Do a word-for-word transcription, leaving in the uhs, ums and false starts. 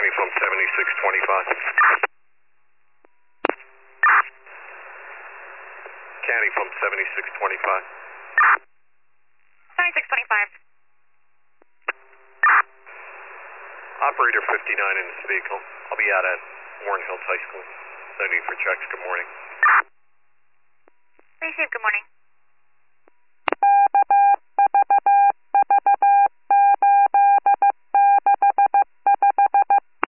County from seventy-six twenty-five. County from seventy-six twenty-five. seventy-six twenty-five. Operator fifty-nine in this vehicle. I'll be out at Warren Hills High School. No need for checks. Good morning. Receive, good morning.